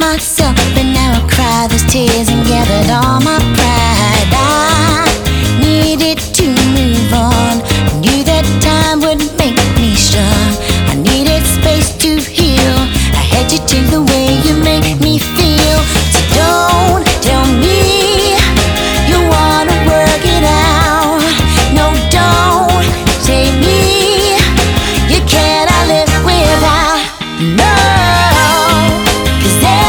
myself, but now I cry those tears and gathered all my